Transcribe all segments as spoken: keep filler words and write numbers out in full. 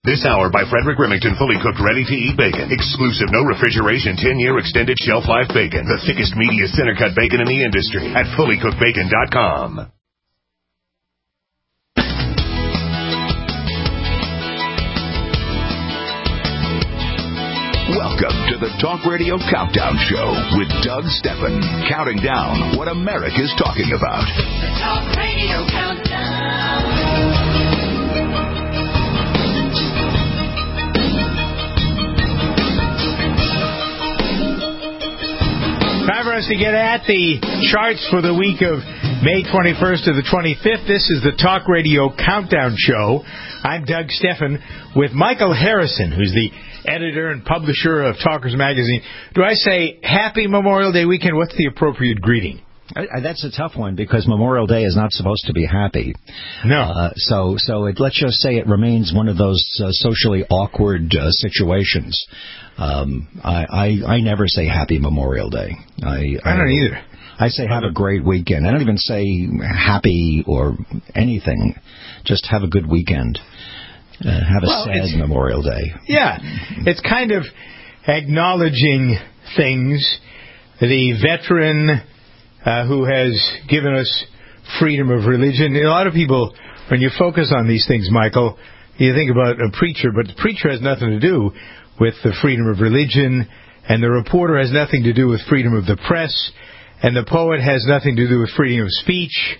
This hour by Frederick Remington, fully cooked, ready-to-eat bacon. Exclusive, no refrigeration, ten-year extended shelf life bacon. The thickest, meatiest, center-cut bacon in the industry at fully cooked bacon dot com. Welcome to the Talk Radio Countdown Show with Doug Stephan, counting down what America's talking about. The Talk Radio Countdown. Time for us to get at the charts for the week of May twenty-first to the twenty-fifth. This is the Talk Radio Countdown Show. I'm Doug Stephan with Michael Harrison, who's the editor and publisher of Talkers Magazine. Do I say Happy Memorial Day weekend? What's the appropriate greeting? I, I, that's a tough one because Memorial Day is not supposed to be happy. No. Uh, so so it, let's just say it remains one of those uh, socially awkward uh, situations. Um, I, I I never say Happy Memorial Day. I, I don't I, either. I say have a great weekend. I don't even say happy or anything. Just have a good weekend. Uh, have a well, sad Memorial Day. Yeah. It's kind of acknowledging things. The veteran uh, who has given us freedom of religion. A lot of people, when you focus on these things, Michael, you think about a preacher, but the preacher has nothing to do with the freedom of religion, and the reporter has nothing to do with freedom of the press, and the poet has nothing to do with freedom of speech.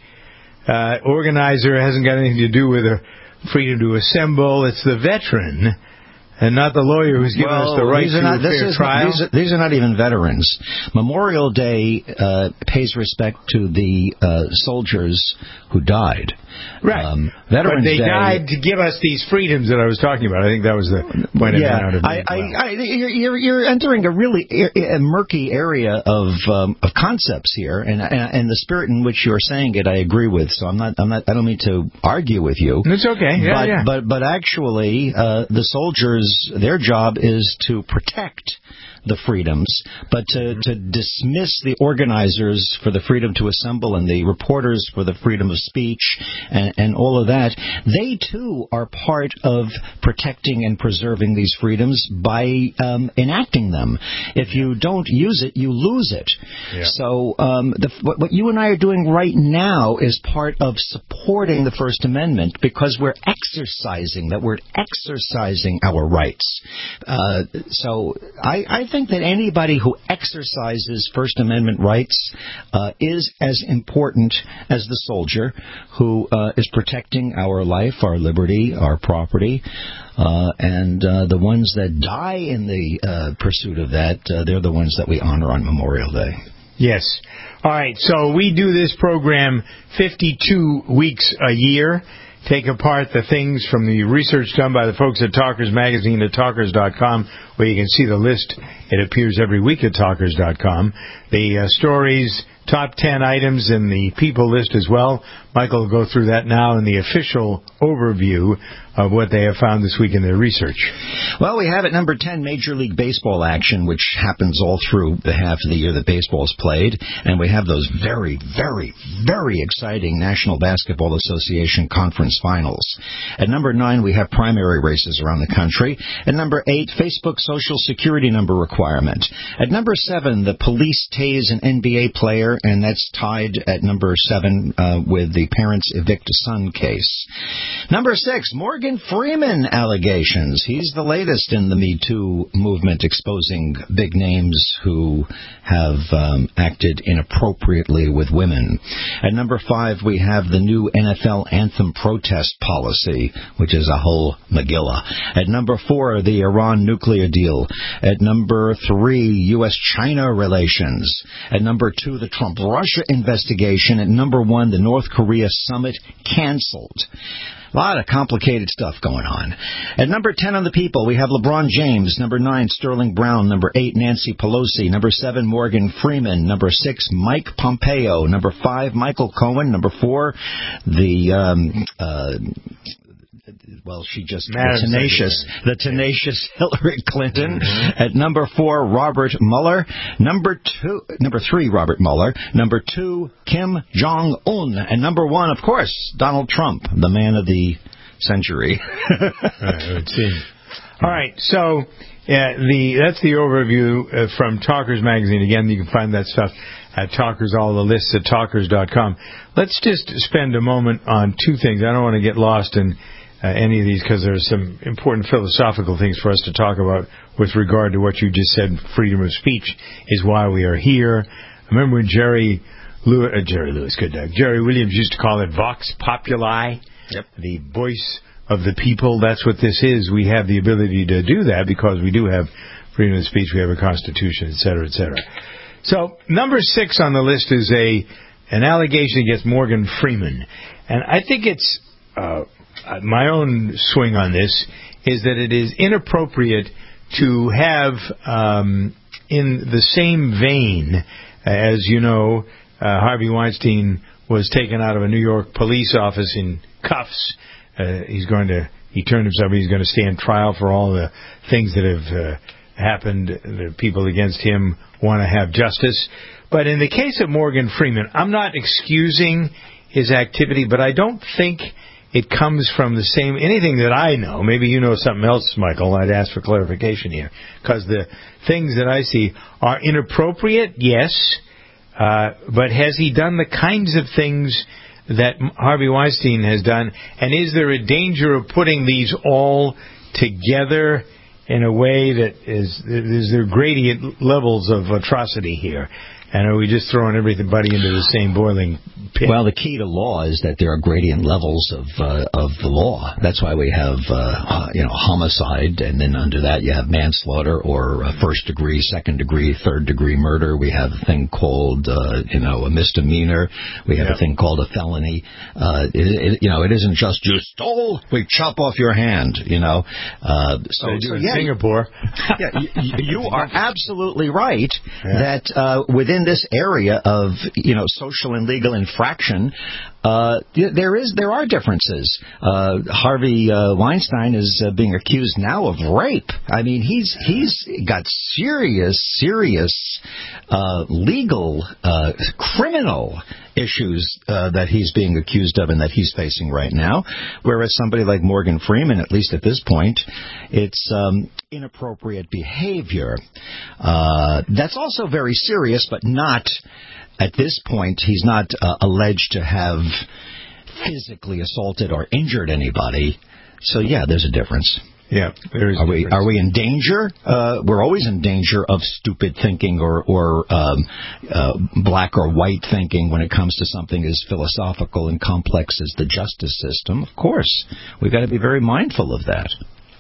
Uh, organizer hasn't got anything to do with a freedom to assemble. It's the veteran and not the lawyer who's given well, us the right to not, a fair trial. Not, these, are, these are not even veterans. Memorial Day uh, pays respect to the uh, soldiers who died. Right. Um, Veterans but they Day, died to give us these freedoms that I was talking about. I think that was the point yeah, I made out of I, I, I, you're, you're entering a really a murky area of um, of concepts here, and, and and the spirit in which you're saying it, I agree with. So I'm not, I'm not, I don't mean to argue with you. It's okay. Yeah, but, yeah. But but actually, uh, the soldiers, their job is to protect the freedoms, but to, to dismiss the organizers for the freedom to assemble and the reporters for the freedom of speech and, and all of that, they too are part of protecting and preserving these freedoms by um, enacting them. If you don't use it, you lose it. Yeah. So um, the, what, what you and I are doing right now is part of supporting the First Amendment because we're exercising, that word exercising our rights. Uh, so I, I think that anybody who exercises First Amendment rights uh, is as important as the soldier who uh, is protecting our life, our liberty, our property. Uh, and uh, the ones that die in the uh, pursuit of that, uh, they're the ones that we honor on Memorial Day. Yes. All right. So we do this program fifty-two weeks a year. Take apart the things from the research done by the folks at Talkers Magazine at talkers dot com, where you can see the list. It appears every week at talkers dot com. The uh, stories, top ten items, and the people list as well. Michael will go through that now in the official overview of what they have found this week in their research. Well, we have at number ten Major League Baseball action, which happens all through the half of the year that baseball's played. And we have those very, very, very exciting National Basketball Association conference finals. At number nine, we have primary races around the country. At number eight, Facebook Social Security number requirement. At number seven, the police tase an N B A player, and that's tied at number seven uh, with the parents evict a son case. Number six, Morgan Freeman allegations. He's the latest in the Me Too movement, exposing big names who have um, acted inappropriately with women. At number five, we have the new N F L anthem protest policy, which is a whole Megillah. At number four, the Iran nuclear deal. At number three, U S China relations. At number two, the Trump-Russia investigation. At number one, the North Korea summit canceled. A lot of complicated stuff going on. At number ten on the people, we have LeBron James. Number nine, Sterling Brown. Number eight, Nancy Pelosi. Number seven, Morgan Freeman. Number six, Mike Pompeo. Number five, Michael Cohen. Number four, the... Um, uh, Well, she just the tenacious, the tenacious Hillary Clinton. Mm-hmm. At number four, Robert Mueller. Number two, number three, Robert Mueller. Number two, Kim Jong Un. And number one, of course, Donald Trump, the man of the century. Right, let's see. All right, so uh, the that's the overview uh, from Talkers Magazine. Again, you can find that stuff at Talkers, all the lists at talkers dot com. Let's just spend a moment on two things. I don't want to get lost in uh, any of these because there's some important philosophical things for us to talk about with regard to what you just said. Freedom of speech is why we are here. I remember when Jerry Lewis, uh, Jerry Lewis, good Doug, Jerry Williams used to call it Vox Populi, yep. the voice of the people. That's what this is. We have the ability to do that because we do have freedom of speech. We have a constitution, et cetera, et cetera. So number six on the list is a an allegation against Morgan Freeman, and I think it's uh, my own swing on this is that it is inappropriate to have um, in the same vein as you know uh, Harvey Weinstein was taken out of a New York police office in cuffs. Uh, he's going to, he turned himself, he's going to stand trial for all the things that have uh, happened. The people against him want to have justice. But in the case of Morgan Freeman, I'm not excusing his activity, but I don't think it comes from the same, anything that I know. Maybe you know something else, Michael. I'd ask for clarification here. Because the things that I see are inappropriate, yes. Uh, but has he done the kinds of things that Harvey Weinstein has done, and is there a danger of putting these all together in a way that is, is there gradient levels of atrocity here? And are we just throwing everybody into the same boiling pit? Well, the key to law is that there are gradient levels of uh, of the law. That's why we have uh, you know homicide, and then under that you have manslaughter or uh, first degree, second degree, third degree murder. We have a thing called uh, you know a misdemeanor. We have yeah. a thing called a felony. Uh, it, it, you know, it isn't just you stole, we chop off your hand. You know, uh, so, they do so in yeah, Singapore. yeah, you, you are absolutely right yeah. that uh, within this area of you know social and legal infraction, uh, there is there are differences. Uh, Harvey uh, Weinstein is uh, being accused now of rape. I mean, he's he's got serious serious uh, legal uh, criminal issues uh, that he's being accused of and that he's facing right now. Whereas somebody like Morgan Freeman, at least at this point, it's um, inappropriate behavior. Uh, that's also very serious, but not at this point. He's not uh, alleged to have physically assaulted or injured anybody. So, yeah, there's a difference. Yeah, there is. Are we are we in danger? Uh, we're always in danger of stupid thinking or or um, uh, black or white thinking when it comes to something as philosophical and complex as the justice system. Of course, we've got to be very mindful of that.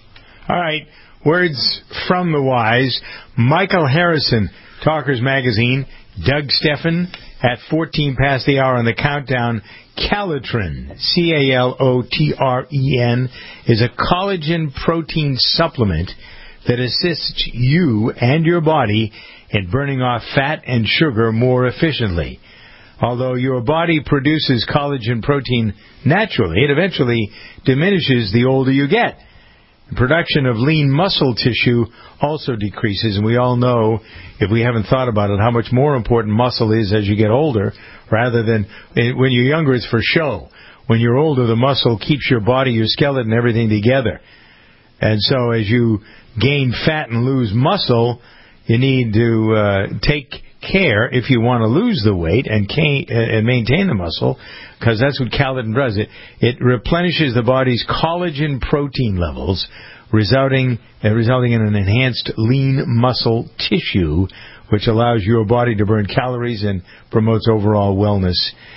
All right, words from the wise. Michael Harrison, Talkers Magazine. Doug Steffen at fourteen past the hour on the countdown. Calitrin, C A L O T R E N, is a collagen protein supplement that assists you and your body in burning off fat and sugar more efficiently. Although your body produces collagen protein naturally, it eventually diminishes the older you get. The production of lean muscle tissue also decreases, and we all know, if we haven't thought about it, how much more important muscle is as you get older, rather than when you're younger, it's for show. When you're older, the muscle keeps your body, your skeleton, everything together. And so as you gain fat and lose muscle, you need to uh, take care if you want to lose the weight and, can, and maintain the muscle, because that's what Calitrin does. It, it replenishes the body's collagen protein levels, resulting, uh, resulting in an enhanced lean muscle tissue, which allows your body to burn calories and promotes overall wellness.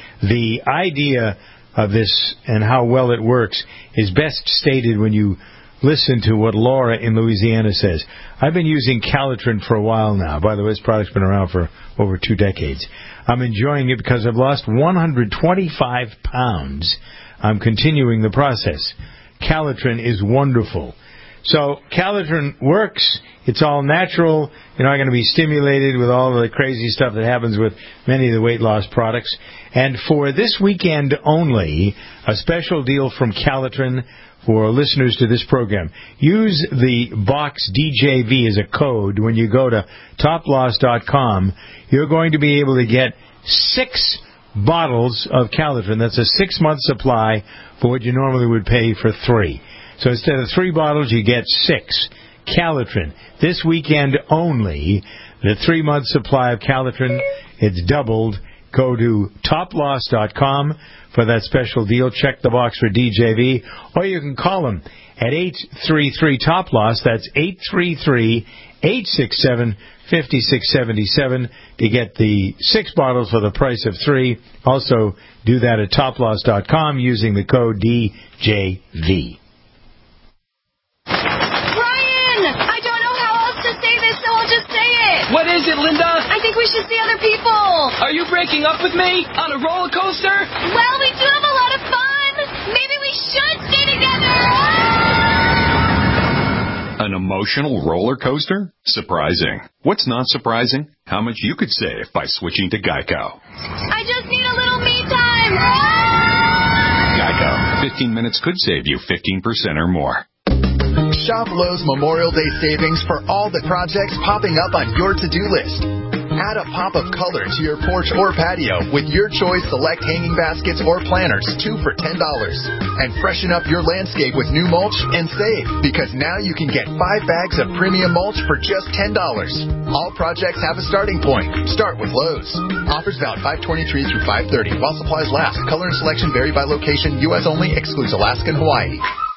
The idea of this and how well it works is best stated when you listen to what Laura in Louisiana says. I've been using Calitrin for a while now. By the way, this product's been around for over two decades. I'm enjoying it because I've lost one hundred twenty-five pounds. I'm continuing the process. Calitrin is wonderful. So Calitrin works. It's all natural. You're not going to be stimulated with all the crazy stuff that happens with many of the weight loss products. And for this weekend only, a special deal from Calitrin for listeners to this program. Use the box D J V as a code when you go to top loss dot com. You're going to be able to get six bottles of Calitrin. That's a six-month supply for what you normally would pay for three. So instead of three bottles, you get six. Calitrin. This weekend only, the three-month supply of Calitrin, it's doubled. Go to top loss dot com for that special deal. Check the box for D J V. Or you can call them at eight three three top loss. That's eight three three, eight six seven, five six seven seven to get the six bottles for the price of three. Also, do that at top loss dot com using the code D J V. What is it, Linda? I think we should see other people. Are you breaking up with me? On a roller coaster? Well, we do have a lot of fun. Maybe we should stay together. An emotional roller coaster? Surprising. What's not surprising? How much you could save by switching to Geico. I just need a little me time. Geico. fifteen minutes could save you fifteen percent or more. Shop Lowe's Memorial Day savings for all the projects popping up on your to-do list. Add a pop of color to your porch or patio with your choice select hanging baskets or planters, two for ten dollars. And freshen up your landscape with new mulch and save, because now you can get five bags of premium mulch for just ten dollars. All projects have a starting point. Start with Lowe's. Offers valid five twenty-three through five thirty while supplies last. Color and selection vary by location. U S only. Excludes Alaska and Hawaii.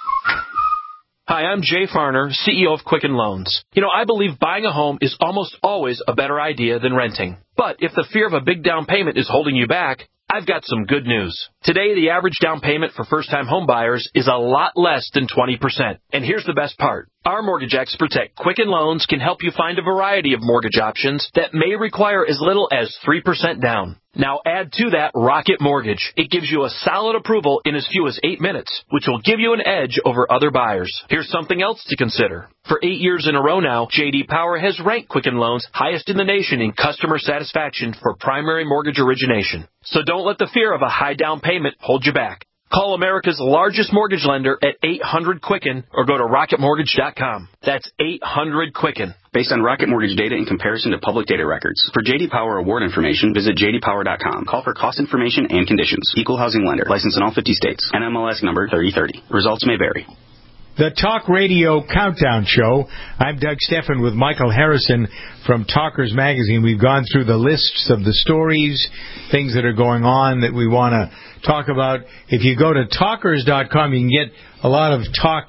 Hi, I'm Jay Farner, C E O of Quicken Loans. You know, I believe buying a home is almost always a better idea than renting. But if the fear of a big down payment is holding you back, I've got some good news. Today, the average down payment for first-time home buyers is a lot less than twenty percent. And here's the best part. Our mortgage experts at Quicken Loans can help you find a variety of mortgage options that may require as little as three percent down. Now add to that Rocket Mortgage. It gives you a solid approval in as few as eight minutes, which will give you an edge over other buyers. Here's something else to consider. For eight years in a row now, J D Power has ranked Quicken Loans highest in the nation in customer satisfaction for primary mortgage origination. So don't let the fear of a high down payment hold you back. Call America's largest mortgage lender at eight hundred Quicken or go to rocket mortgage dot com. That's eight hundred Quicken. Based on Rocket Mortgage data in comparison to public data records. For J D Power award information, visit j d power dot com. Call for cost information and conditions. Equal housing lender. Licensed in all fifty states. N M L S number thirty thirty. Results may vary. The Talk Radio Countdown Show. I'm Doug Steffen with Michael Harrison from Talkers Magazine. We've gone through the lists of the stories, things that are going on that we want to talk about. If you go to talkers dot com, you can get a lot of talk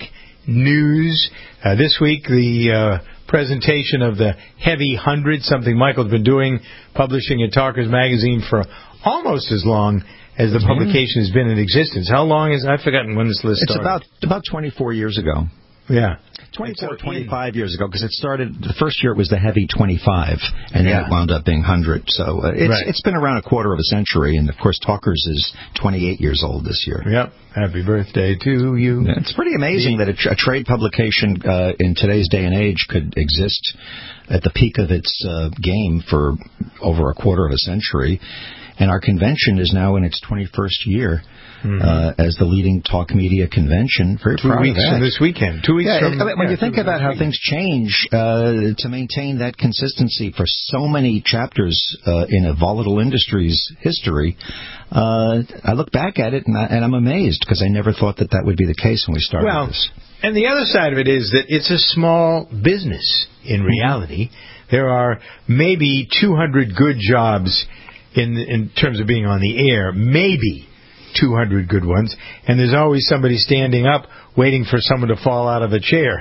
news. Uh, this week, the uh, presentation of the Heavy one hundred, something Michael's been doing, publishing at Talkers Magazine for almost as long as the publication has been in existence. How long is I've forgotten when this list it's started. It's about about twenty-four years ago. Yeah. twenty-four, twenty-five years ago, because it started, the first year it was the Heavy twenty-five, and then yeah. it wound up being one hundred. So uh, it's right. it's been around a quarter of a century, and of course Talkers is twenty-eight years old this year. Yep. Happy birthday to you. Yeah, it's pretty amazing that a, tra- a trade publication uh, in today's day and age could exist at the peak of its uh, game for over a quarter of a century. And our convention is now in its twenty-first year mm-hmm. uh, as the leading talk media convention. Very Two proud weeks of that. from this weekend. Two weeks yeah, from... I mean, when yeah, you think about how things change, uh, to maintain that consistency for so many chapters uh, in a volatile industry's history, uh, I look back at it and, I, and I'm amazed, because I never thought that that would be the case when we started well, this. And the other side of it is that it's a small business in reality. Mm-hmm. There are maybe two hundred good jobs in in terms of being on the air, maybe two hundred good ones, and there's always somebody standing up waiting for someone to fall out of a chair.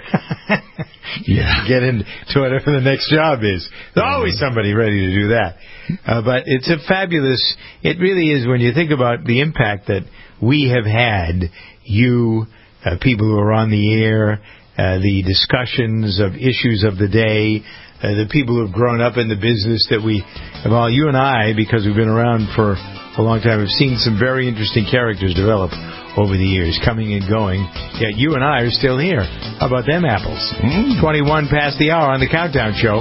yeah. Get into whatever the next job is. There's always somebody ready to do that. Uh, but it's a fabulous, it really is, when you think about the impact that we have had, you, uh, people who are on the air, uh, the discussions of issues of the day, Uh, the people who have grown up in the business that we have all, you and I, because we've been around for a long time, have seen some very interesting characters develop over the years, coming and going. Yet you and I are still here. How about them apples? Mm. twenty-one past the hour on the Countdown Show.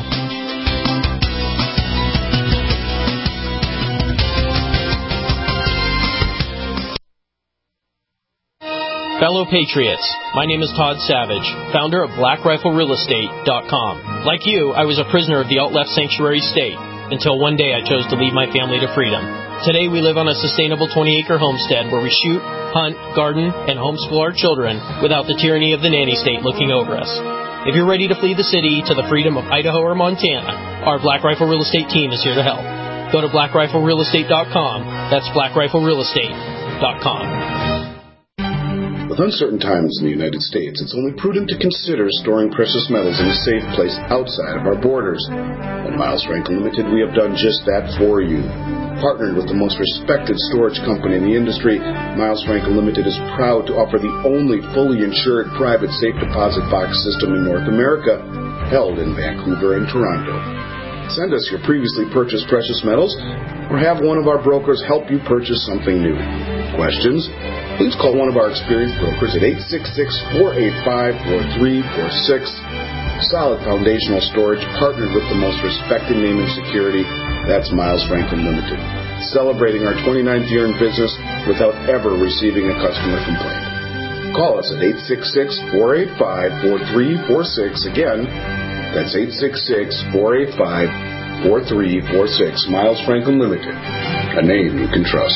Fellow Patriots, my name is Todd Savage, founder of black rifle real estate dot com. Like you, I was a prisoner of the alt-left sanctuary state, until one day I chose to lead my family to freedom. Today we live on a sustainable twenty-acre homestead where we shoot, hunt, garden, and homeschool our children without the tyranny of the nanny state looking over us. If you're ready to flee the city to the freedom of Idaho or Montana, our Black Rifle Real Estate team is here to help. Go to black rifle real estate dot com. That's black rifle real estate dot com. With uncertain times in the United States, it's only prudent to consider storing precious metals in a safe place outside of our borders. At Miles Franklin Limited, we have done just that for you. Partnered with the most respected storage company in the industry, Miles Franklin Limited is proud to offer the only fully insured private safe deposit box system in North America, held in Vancouver and Toronto. Send us your previously purchased precious metals, or have one of our brokers help you purchase something new. Questions? Please call one of our experienced brokers at eight six six, four eight five, four three four six. Solid foundational storage, partnered with the most respected name in security. That's Miles Franklin Limited. Celebrating our twenty-ninth year in business without ever receiving a customer complaint. Call us at eight six six, four eight five, four three four six. Again, that's eight six six, four eight five, four three four six. Miles Franklin Limited, a name you can trust.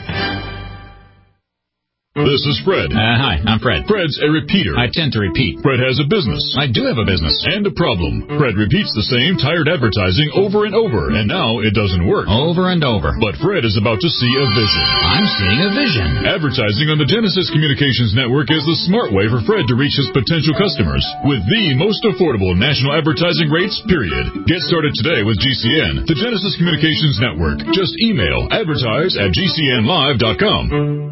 This is Fred. Uh, hi, I'm Fred. Fred's a repeater. I tend to repeat. Fred has a business. I do have a business. And a problem. Fred repeats the same tired advertising over and over, and now it doesn't work. Over and over. But Fred is about to see a vision. I'm seeing a vision. Advertising on the Genesis Communications Network is the smart way for Fred to reach his potential customers with the most affordable national advertising rates, period. Get started today with G C N, the Genesis Communications Network. Just email advertise at g c n live dot com.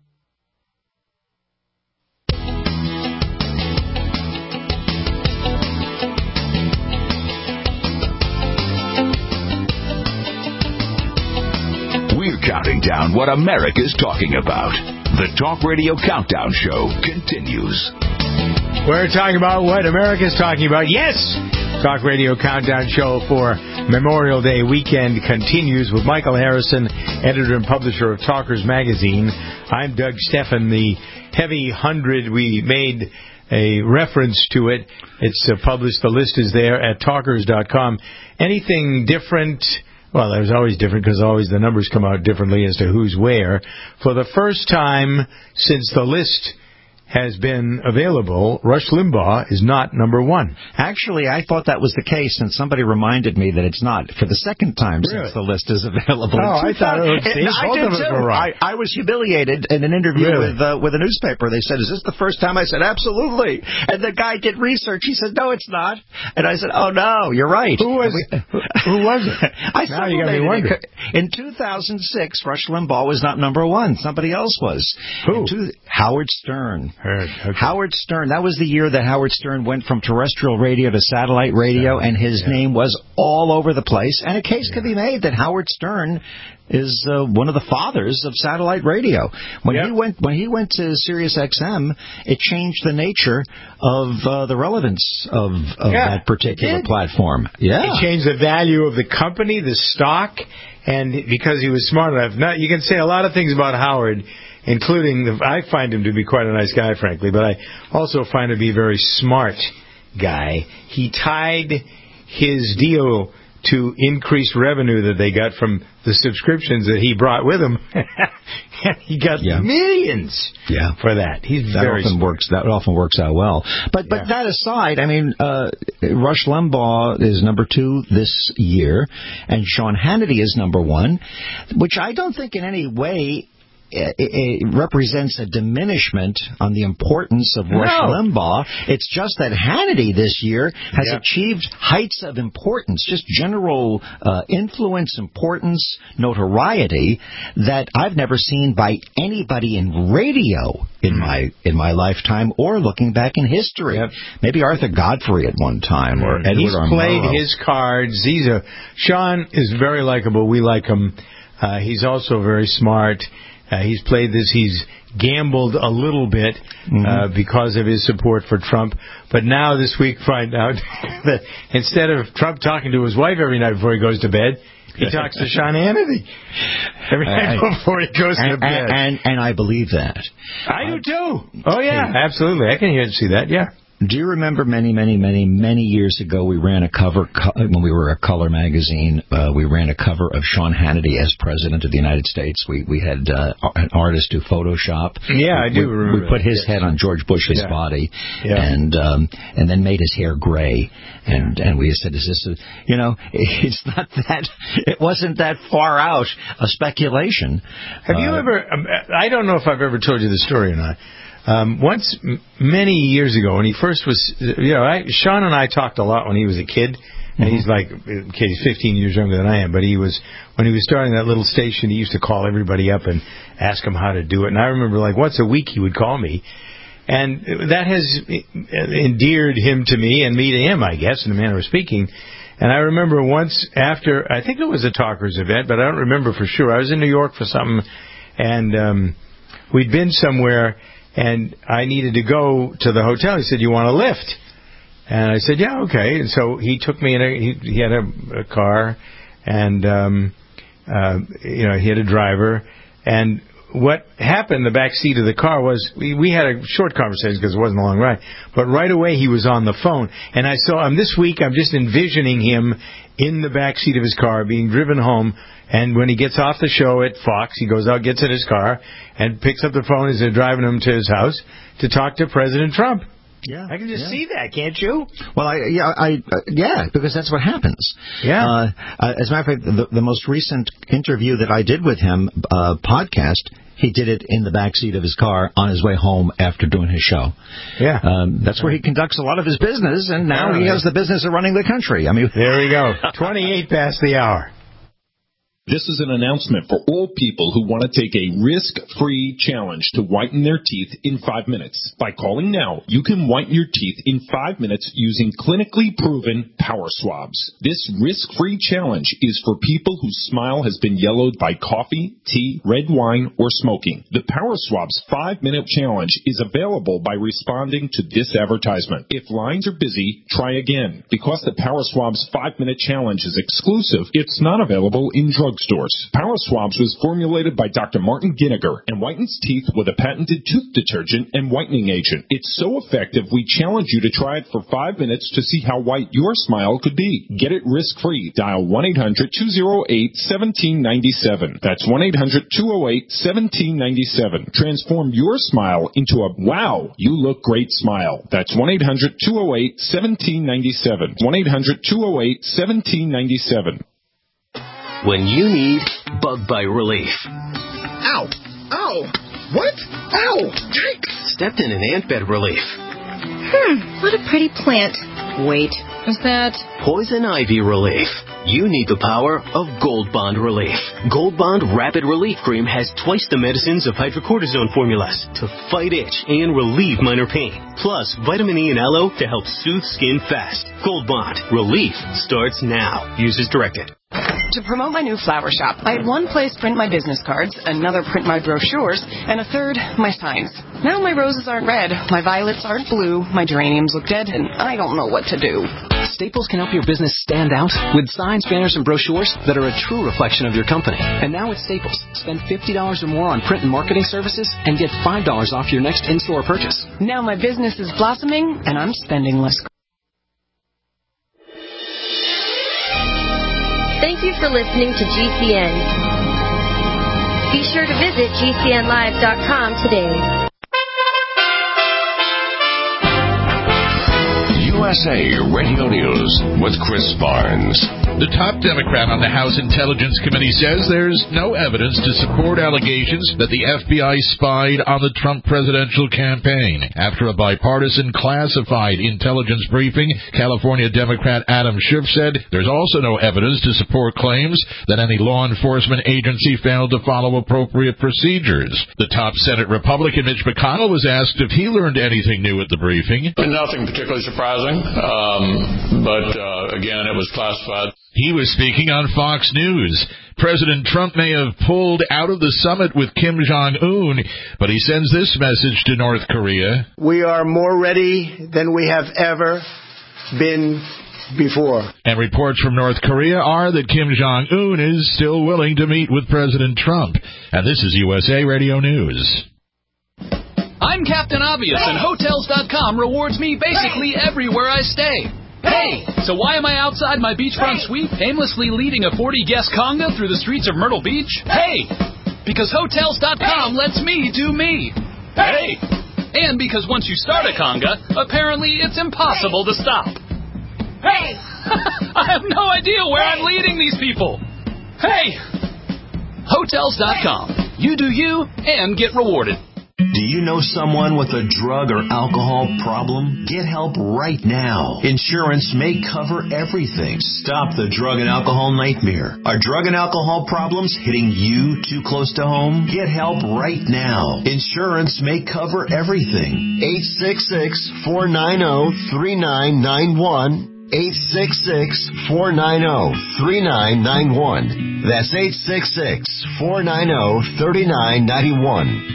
Counting down what America's talking about. The Talk Radio Countdown Show continues. We're talking about what America's talking about. Yes! Talk Radio Countdown Show for Memorial Day weekend continues with Michael Harrison, editor and publisher of Talkers Magazine. I'm Doug Steffen, the heavy hundred. We made a reference to it. It's uh, published. The list is there at talkers dot com. Anything different? Well, there's always different because always the numbers come out differently as to who's where. For the first time since the list has been available, Rush Limbaugh is not number one. Actually, I thought that was the case, and somebody reminded me that it's not. For the second time really? since the list is available. Oh, I thought it was it, both I of us were right. I, I was humiliated in an interview really? with uh, with a newspaper. They said, "Is this the first time?" I said, "Absolutely." And the guy did research. He said, "No, it's not." And I said, "Oh no, you're right." Who was we, who was it? I now you got me wondering. In two thousand six, Rush Limbaugh was not number one. Somebody else was. Who? Two, Howard Stern. Heard. Okay. Howard Stern. That was the year that Howard Stern went from terrestrial radio to satellite radio, and his yeah. name was all over the place. And a case yeah. could be made that Howard Stern is uh, one of the fathers of satellite radio. When yep. he went, when he went to Sirius X M, it changed the nature of uh, the relevance of, of yeah, that particular platform. Yeah, it changed the value of the company, the stock, and because he was smart enough. Now you can say a lot of things about Howard. Including, the, I find him to be quite a nice guy, frankly, but I also find him to be a very smart guy. He tied his deal to increased revenue that they got from the subscriptions that he brought with him. And he got yeah. millions yeah. for that. He's that very often smart. works. That often works out well. But but yeah. that aside, I mean, uh, Rush Limbaugh is number two this year, and Sean Hannity is number one, which I don't think in any way It, it represents a diminishment on the importance of Rush no. Limbaugh. It's just that Hannity this year has yeah. achieved heights of importance, just general uh, influence, importance, notoriety that I've never seen by anybody in radio in my in my lifetime or looking back in history. Yep. Maybe Arthur Godfrey at one time or Edward He's Armaro. played his cards. He's a Sean is very likable. We like him. Uh, he's also very smart. Uh, he's played this. He's gambled a little bit mm-hmm. uh, because of his support for Trump. But now this week, find out that instead of Trump talking to his wife every night before he goes to bed, he talks to Sean Hannity every night uh, before he goes and, to bed. And, and and I believe that. I do too. Oh yeah, absolutely. I can hear and see that. Yeah. Do you remember many, many, many, many years ago we ran a cover, co- when we were a Color magazine, uh, we ran a cover of Sean Hannity as President of the United States. We we had uh, an artist do Photoshop. Yeah, I do we, remember We put that, his yes. head on George Bush's Yeah. body Yeah. and um, and then made his hair gray. And and we said, is this, a, you know, it's not that, it wasn't that far out a speculation. Have you Uh, ever, um, I don't know if I've ever told you the story or not. Um, once, m- many years ago, when he first was, you know, I, Sean and I talked a lot when he was a kid. And he's like, okay, he's fifteen years younger than I am, but he was, when he was starting that little station, he used to call everybody up and ask them how to do it. And I remember, like, once a week he would call me. And that has endeared him to me and me to him, I guess, in a manner of speaking. And I remember once after, I think it was a Talkers event, but I don't remember for sure. I was in New York for something, and um, we'd been somewhere, and I needed to go to the hotel. He said, you want a lift? And I said, yeah, okay. And so he took me in a, he, he had a, a car, and, um, uh, you know, he had a driver. And what happened in the back seat of the car was we, we had a short conversation because it wasn't a long ride. But right away he was on the phone. And I saw him this week. I'm just envisioning him in the back seat of his car being driven home. And when he gets off the show at Fox, he goes out, gets in his car, and picks up the phone as they're driving him to his house to talk to President Trump. Yeah, I can just yeah. see that, can't you? Well, I yeah, I uh, yeah, because that's what happens. Yeah. Uh, uh, as a matter of fact, the, the most recent interview that I did with him, uh, podcast, he did it in the back seat of his car on his way home after doing his show. Yeah. Um, that's where he conducts a lot of his business, and now he has the business of running the country. I mean, there we go. twenty-eight past the hour. This is an announcement for all people who want to take a risk-free challenge to whiten their teeth in five minutes. By calling now, you can whiten your teeth in five minutes using clinically proven power swabs. This risk-free challenge is for people whose smile has been yellowed by coffee, tea, red wine, or smoking. The Power Swabs five-minute challenge is available by responding to this advertisement. If lines are busy, try again. Because the Power Swabs five-minute challenge is exclusive, it's not available in drug stores. Power Swabs was formulated by Doctor Martin Ginniger and whitens teeth with a patented tooth detergent and whitening agent. It's so effective, we challenge you to try it for five minutes to see how white your smile could be. Get it risk-free. Dial one eight hundred two oh eight one seven nine seven. That's one eight hundred two oh eight one seven nine seven. Transform your smile into a wow, you look great smile. That's one eight hundred two oh eight one seven nine seven. one eight hundred two oh eight one seven nine seven. When you need bug bite relief. Ow! Ow! What? Ow! Yikes! Stepped in an ant bed relief. Hmm, what a pretty plant. Wait, is that... Poison ivy relief. You need the power of Gold Bond Relief. Gold Bond Rapid Relief Cream has twice the medicines of hydrocortisone formulas to fight itch and relieve minor pain. Plus, vitamin E and aloe to help soothe skin fast. Gold Bond Relief starts now. Use as directed. To promote my new flower shop, I had one place print my business cards, another print my brochures, and a third, my signs. Now my roses aren't red, my violets aren't blue, my geraniums look dead, and I don't know what to do. Staples can help your business stand out with signs, banners, and brochures that are a true reflection of your company. And now at Staples, spend fifty dollars or more on print and marketing services and get five dollars off your next in-store purchase. Now my business is blossoming, and I'm spending less. Thank you for listening to G C N. Be sure to visit G C N live dot com today. U S A Radio News with Chris Barnes. The top Democrat on the House Intelligence Committee says there's no evidence to support allegations that the F B I spied on the Trump presidential campaign. After a bipartisan classified intelligence briefing, California Democrat Adam Schiff said there's also no evidence to support claims that any law enforcement agency failed to follow appropriate procedures. The top Senate Republican Mitch McConnell was asked if he learned anything new at the briefing. Nothing particularly surprising, um, but uh, again, it was classified. He was speaking on Fox News. President Trump may have pulled out of the summit with Kim Jong-un, but he sends this message to North Korea. We are more ready than we have ever been before. And reports from North Korea are that Kim Jong-un is still willing to meet with President Trump. And this is U S A Radio News. I'm Captain Obvious, and Hotels dot com rewards me basically everywhere I stay. Hey! So why am I outside my beachfront suite, aimlessly leading a forty-guest conga through the streets of Myrtle Beach? Hey! Because Hotels dot com lets me do me. Hey! And because once you start a conga, apparently it's impossible to stop. Hey! I have no idea where I'm leading these people. Hey! Hotels dot com. You do you and get rewarded. Do you know someone with a drug or alcohol problem? Get help right now. Insurance may cover everything. Stop the drug and alcohol nightmare. Are drug and alcohol problems hitting you too close to home? Get help right now. Insurance may cover everything. eight six six, four nine zero, three nine nine one. eight six six, four nine zero, three nine nine one. That's eight six six, four nine zero, three nine nine one.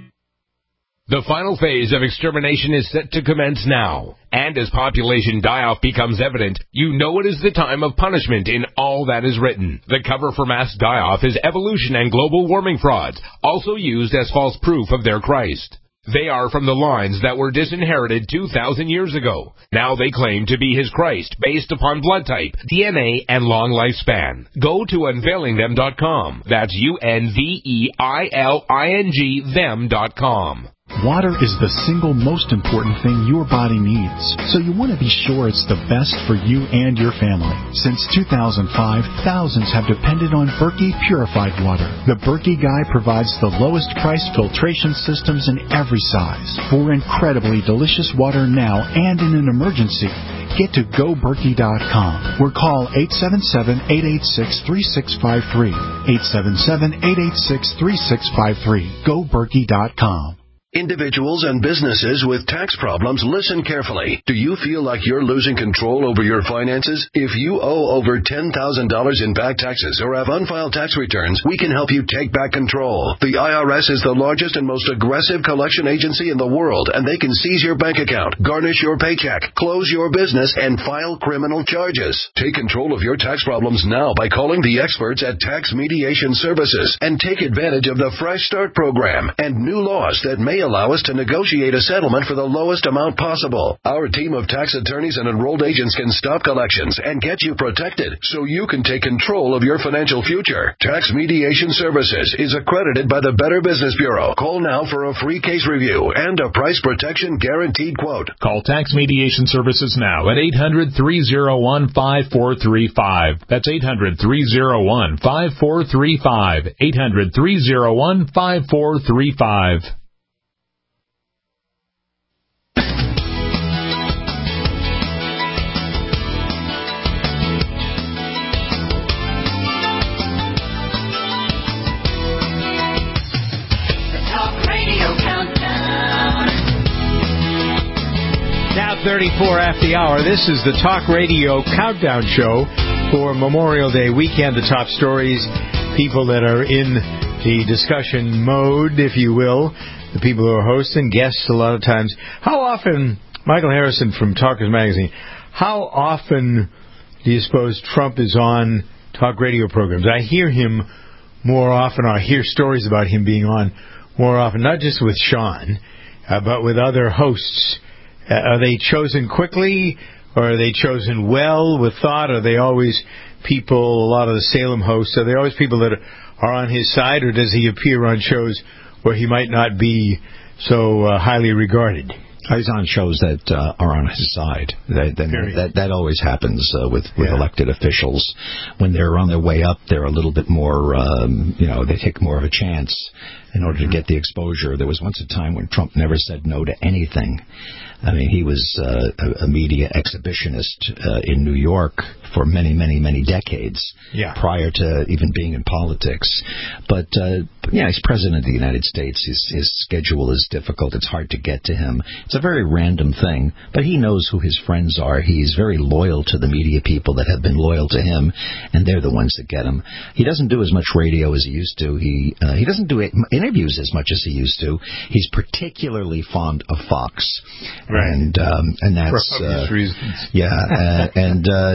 The final phase of extermination is set to commence now. And as population die-off becomes evident, you know it is the time of punishment in all that is written. The cover for mass die-off is evolution and global warming frauds, also used as false proof of their Christ. They are from the lines that were disinherited two thousand years ago. Now they claim to be his Christ, based upon blood type, D N A, and long lifespan. Go to unveiling them dot com. That's U N V E I L I N G them dot com. Water is the single most important thing your body needs, so you want to be sure it's the best for you and your family. Since two thousand five, thousands have depended on Berkey purified water. The Berkey Guy provides the lowest price filtration systems in every size. For incredibly delicious water now and in an emergency, get to go berkey dot com or call eight seven seven, eight eight six, three six five three. eight seven seven, eight eight six, three six five three. go berkey dot com. Individuals and businesses with tax problems, listen carefully. Do you feel like you're losing control over your finances? If you owe over ten thousand dollars in back taxes or have unfiled tax returns, we can help you take back control. The I R S is the largest and most aggressive collection agency in the world, and they can seize your bank account, garnish your paycheck, close your business, and file criminal charges. Take control of your tax problems now by calling the experts at Tax Mediation Services and take advantage of the Fresh Start program and new laws that may allow us to negotiate a settlement for the lowest amount possible. Our team of tax attorneys and enrolled agents can stop collections and get you protected so you can take control of your financial future. Tax Mediation Services is accredited by the Better Business Bureau. Call now for a free case review and a price protection guaranteed quote. Call Tax Mediation Services now at eight hundred, three oh one, five four three five. That's eight hundred, three oh one, five four three five. eight hundred, three oh one, five four three five. thirty-four after the hour. This is the Talk Radio Countdown Show for Memorial Day weekend. The top stories, people that are in the discussion mode, if you will, the people who are hosting, guests a lot of times. How often, Michael Harrison from Talkers Magazine, how often do you suppose Trump is on talk radio programs? I hear him more often, or I hear stories about him being on more often, not just with Sean, uh, but with other hosts. Uh, are they chosen quickly, or are they chosen well with thought? Are they always people, a lot of the Salem hosts, are they always people that are on his side, or does he appear on shows where he might not be so uh, highly regarded? He's on shows that uh, are on his side. That that, that, that always happens uh, with, with yeah. elected officials. When they're on their way up, they're a little bit more, um, you know, they take more of a chance in order to get the exposure. There was once a time when Trump never said no to anything. I mean, he was uh, a, a media exhibitionist uh, in New York for many, many, many decades yeah. prior to even being in politics. But, uh, yeah, he's president of the United States. His, his schedule is difficult. It's hard to get to him. It's a very random thing, but he knows who his friends are. He's very loyal to the media people that have been loyal to him, and they're the ones that get him. He doesn't do as much radio as he used to. He uh, he doesn't do interviews as much as he used to. He's particularly fond of Fox. Right. And um, and that's for obvious uh, reasons. Yeah, uh, and uh,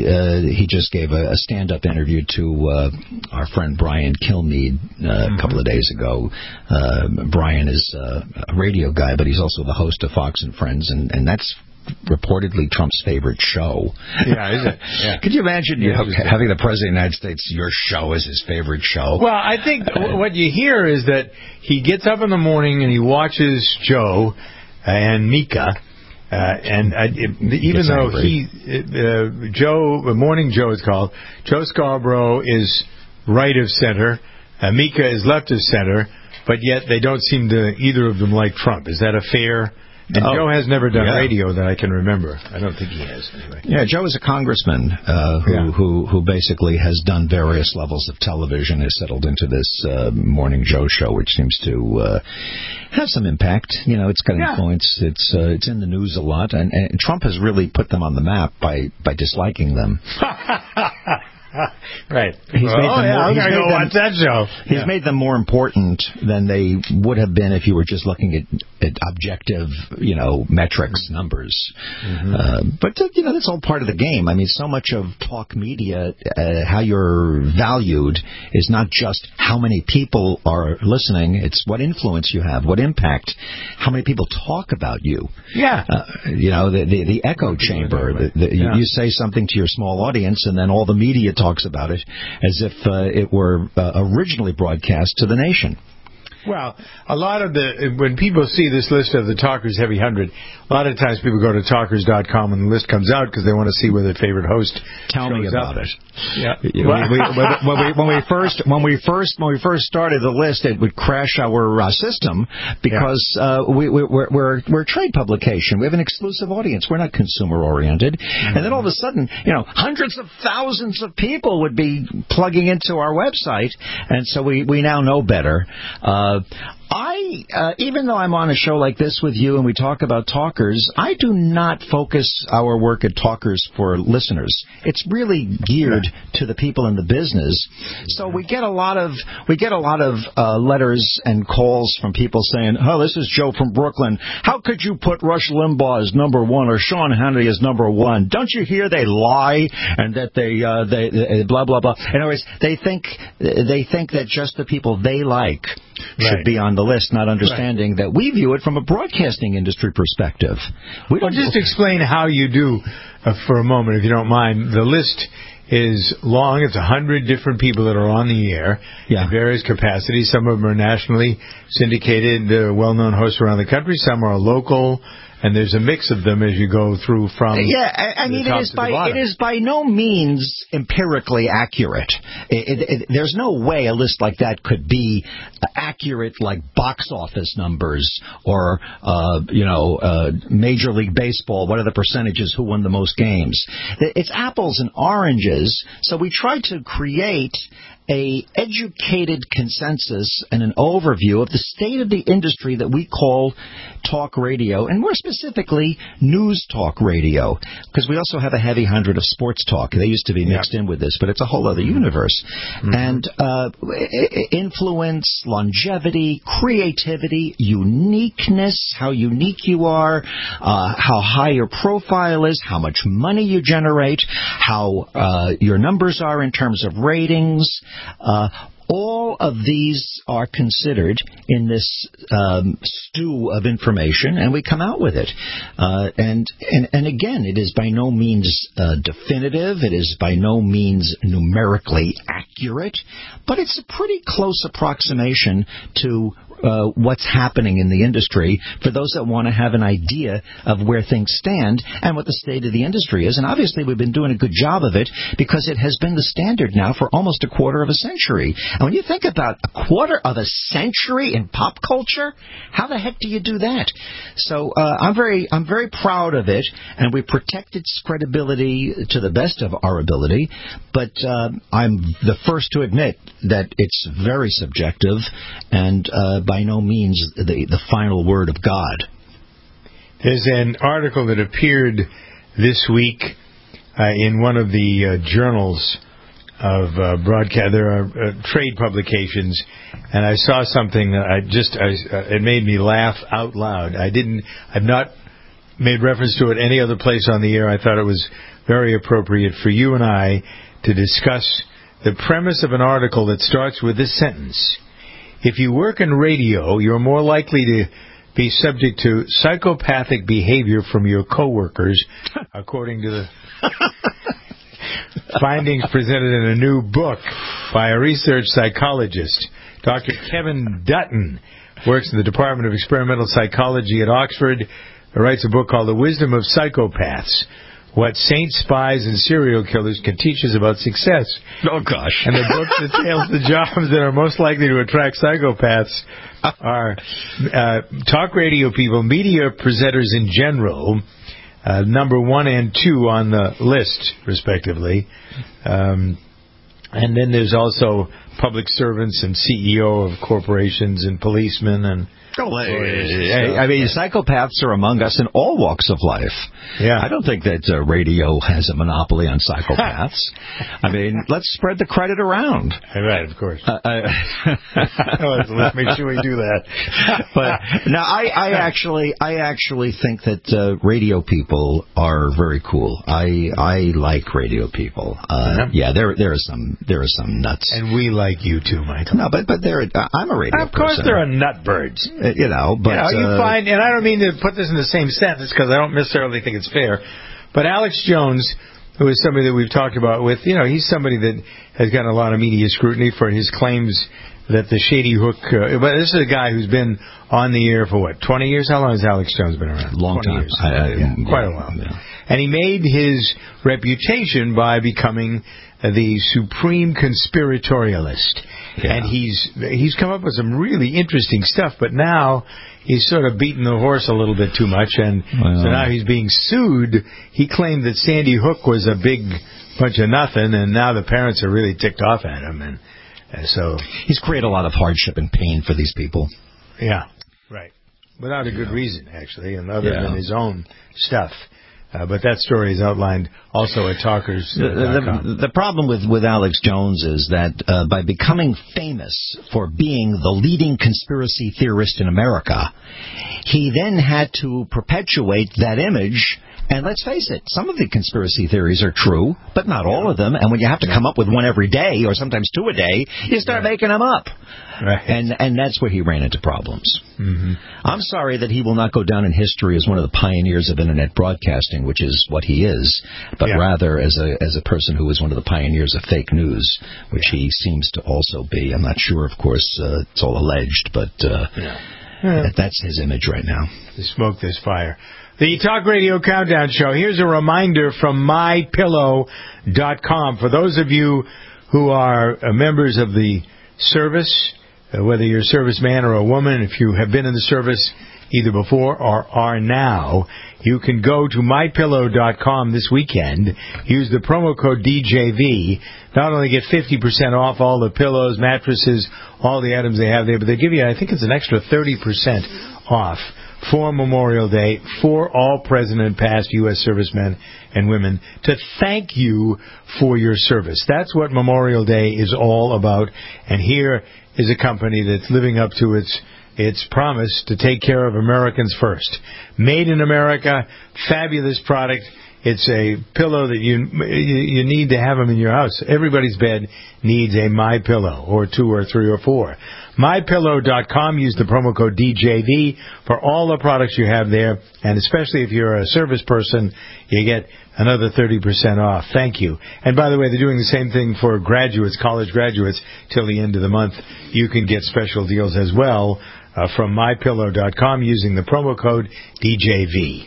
uh, he just gave a, a stand-up interview to uh, our friend Brian Kilmeade uh, mm-hmm. a couple of days ago. Uh, Brian is uh, a radio guy, but he's also the host of Fox and Friends, and, and that's reportedly Trump's favorite show. Yeah, is it? Yeah. Could you imagine you know, having the President of the United States, your show is his favorite show? Well, I think what you hear is that he gets up in the morning and he watches Joe and Mika, uh, and uh, it, even though angry. he, uh, Joe, Morning Joe is called, Joe Scarborough is right of center, uh, Mika is left of center, but yet they don't seem to, either of them like Trump. Is that a fair... And oh, Joe has never done yeah. radio that I can remember. I don't think he has, anyway. Yeah, Joe is a congressman uh, who, yeah. who who basically has done various levels of television, has settled into this uh, Morning Joe show, which seems to uh, have some impact. You know, it's got yeah. influence. It's uh, it's in the news a lot, and, and Trump has really put them on the map by, by disliking them. Right. He's well, made oh, them yeah, more, I'm he's going to go them, watch that show. He's yeah. made them more important than they would have been if you were just looking at, at objective, you know, metrics, numbers. Mm-hmm. Uh, but, you know, that's all part of the game. I mean, so much of talk media, uh, how you're valued is not just how many people are listening. It's what influence you have, what impact, how many people talk about you. Yeah. Uh, you know, the, the, the echo chamber. The, the, yeah. You say something to your small audience, and then all the media talks about it as if uh, it were uh, originally broadcast to the nation. Well, a lot of the, when people see this list of the Talkers Heavy one hundred, a lot of times people go to talkers dot com and the list comes out because they want to see where their favorite host Tell me about up. it. Yeah. we, we, when, we, when we first when we first when we first started the list, it would crash our uh, system because yeah. uh, we, we, we're we're we're a trade publication. We have an exclusive audience. We're not consumer oriented. Mm-hmm. And then all of a sudden, you know, hundreds of thousands of people would be plugging into our website, and so we we now know better. Uh, Uh, I, uh, even though I'm on a show like this with you and we talk about talkers, I do not focus our work at Talkers for listeners. It's really geared yeah. to the people in the business. So we get a lot of we get a lot of uh, letters and calls from people saying, "Oh, this is Joe from Brooklyn. How could you put Rush Limbaugh as number one or Sean Hannity as number one? Don't you hear they lie and that they uh, they, they blah blah blah." In other words, they think they think that just the people they like should right. be on the list, not understanding right. that we view it from a broadcasting industry perspective. We well, don't just explain how you do uh, for a moment, if you don't mind. The list is long. It's a hundred different people that are on the air yeah. in various capacities. Some of them are nationally syndicated, uh, well-known hosts around the country. Some are local. And there's a mix of them as you go through from yeah. I, I mean, it is by it is by no means empirically accurate. It, it, it, there's no way a list like that could be accurate, like box office numbers or uh, you know, uh, Major League Baseball. What are the percentages? Who won the most games? It's apples and oranges. So we try to create a educated consensus and an overview of the state of the industry that we call talk radio, and more specifically, news talk radio, because we also have a heavy hundred of sports talk. They used to be mixed yeah. in with this, but it's a whole other universe. Mm-hmm. And uh, influence, longevity, creativity, uniqueness, how unique you are, uh, how high your profile is, how much money you generate, how uh, your numbers are in terms of ratings. Uh, all of these are considered in this um, stew of information, and we come out with it. Uh, and, and and again, it is by no means uh, definitive. It is by no means numerically accurate, but it's a pretty close approximation to Uh, what's happening in the industry for those that want to have an idea of where things stand and what the state of the industry is. And obviously we've been doing a good job of it because it has been the standard now for almost a quarter of a century. And when you think about a quarter of a century in pop culture, how the heck do you do that? So uh, I'm very I'm very proud of it, and we protect its credibility to the best of our ability. But uh, I'm the first to admit that it's very subjective and uh, by no means the, the final word of God. There's an article that appeared this week uh, in one of the uh, journals of uh, broadcast. There are uh, trade publications, and I saw something that I just I, uh, it made me laugh out loud. I didn't. I've not made reference to it any other place on the air, I thought it was very appropriate for you and I to discuss the premise of an article that starts with this sentence. If you work in radio, you're more likely to be subject to psychopathic behavior from your coworkers, according to the findings presented in a new book by a research psychologist. Doctor Kevin Dutton works in the Department of Experimental Psychology at Oxford, writes a book called The Wisdom of Psychopaths, What Saints, Spies, and Serial Killers Can Teach Us About Success. Oh, gosh. And the book details the jobs that are most likely to attract psychopaths are uh, talk radio people, media presenters in general, uh, number one and two on the list, respectively. Um, and then there's also public servants and C E O of corporations and policemen and... Oh, I, I mean, psychopaths are among us in all walks of life. Yeah. I don't think that uh, radio has a monopoly on psychopaths. I mean, let's spread the credit around. Right, of course. Uh, I, let's make sure we do that. But now, I, I actually, I actually think that uh, radio people are very cool. I, I like radio people. Uh, yeah. yeah, there, there are some, there are some nuts. And we like you too, Michael. No, but but they're, I'm a radio person. Of course, person. there are nutbirds. You know, but... You, know, you uh, find, and I don't mean to put this in the same sentence because I don't necessarily think it's fair, but Alex Jones, who is somebody that we've talked about with, you know, he's somebody that has gotten a lot of media scrutiny for his claims that the Shady Hook... Uh, but this is a guy who's been on the air for, what, twenty years? How long has Alex Jones been around? Long time. Years. I, I, yeah, yeah, quite a while. Yeah. And he made his reputation by becoming the supreme conspiratorialist. Yeah. And he's he's come up with some really interesting stuff, but now he's sort of beaten the horse a little bit too much, and well, so now he's being sued. He claimed that Sandy Hook was a big bunch of nothing, and now the parents are really ticked off at him, and uh, so he's created a lot of hardship and pain for these people. Yeah, right. Without a good yeah. reason, actually, and other yeah. than his own stuff. Uh, but that story is outlined also at talkers dot com. The, the, the problem with, with Alex Jones is that uh, by becoming famous for being the leading conspiracy theorist in America, he then had to perpetuate that image. And let's face it, some of the conspiracy theories are true, but not all of them. And when you have to come up with one every day, or sometimes two a day, you start making them up. Right. And and that's where he ran into problems. Mm-hmm. I'm sorry that he will not go down in history as one of the pioneers of Internet broadcasting, which is what he is, but yeah. rather as a as a person who was one of the pioneers of fake news, which yeah. he seems to also be. I'm not sure, of course, uh, it's all alleged, but uh, yeah. Yeah. That, that's his image right now. The smoke, this fire. The Talk Radio Countdown Show. Here's a reminder from my pillow dot com. For those of you who are uh, members of the service, uh, whether you're a serviceman or a woman, if you have been in the service either before or are now, you can go to my pillow dot com this weekend, use the promo code D J V, not only get fifty percent off all the pillows, mattresses, all the items they have there, but they give you, I think it's an extra thirty percent off for Memorial Day for all present and past U S servicemen and women to thank you for your service. That's what Memorial Day is all about. And here is a company that's living up to its its promise to take care of Americans first. Made in America, fabulous product. It's a pillow that you you need to have them in your house. Everybody's bed needs a My Pillow, or two or three or four. my pillow dot com. Use the promo code D J V for all the products you have there, and especially if you're a service person, you get another thirty percent off. Thank you. And by the way, they're doing the same thing for graduates, college graduates, till the end of the month. You can get special deals as well uh, from my pillow dot com using the promo code D J V.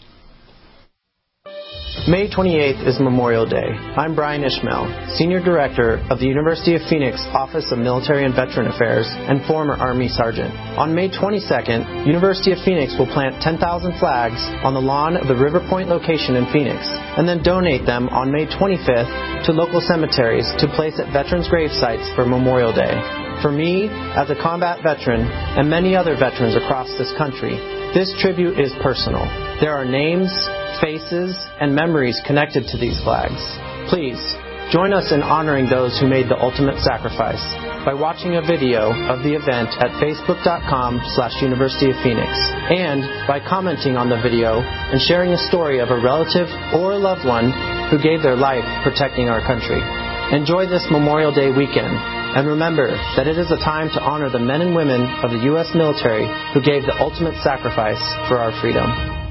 May twenty-eighth is Memorial Day. I'm Brian Ishmael, Senior Director of the University of Phoenix Office of Military and Veteran Affairs and former Army Sergeant. On May twenty-second, University of Phoenix will plant ten thousand flags on the lawn of the River Point location in Phoenix, and then donate them on May twenty-fifth to local cemeteries to place at veterans' grave sites for Memorial Day. For me, as a combat veteran, and many other veterans across this country, this tribute is personal. There are names, faces, and memories connected to these flags. Please, join us in honoring those who made the ultimate sacrifice. by watching a video of the event at facebook.com slash University of Phoenix and by commenting on the video and sharing a story of a relative or a loved one who gave their life protecting our country. Enjoy this Memorial Day weekend, and remember that it is a time to honor the men and women of the U S military who gave the ultimate sacrifice for our freedom.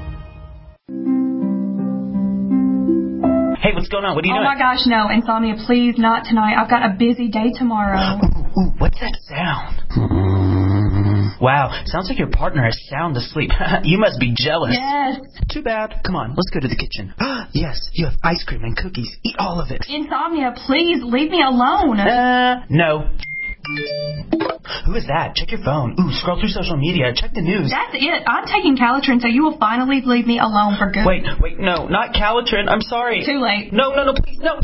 Hey, what's going on? What are you oh doing? Oh my gosh, no. Insomnia, please, not tonight. I've got a busy day tomorrow. Ooh, ooh, what's that sound? Wow, sounds like your partner is sound asleep. You must be jealous. Yes. Too bad. Come on, let's go to the kitchen. Yes, you have ice cream and cookies. Eat all of it. Insomnia, please, leave me alone. Uh, no. Who is that? Check your phone. Ooh, scroll through social media. Check the news. That's it. I'm taking Calitrin, so you will finally leave me alone for good. Wait, wait, no, not Calitrin. I'm sorry. Too late. No, no, no, please, no.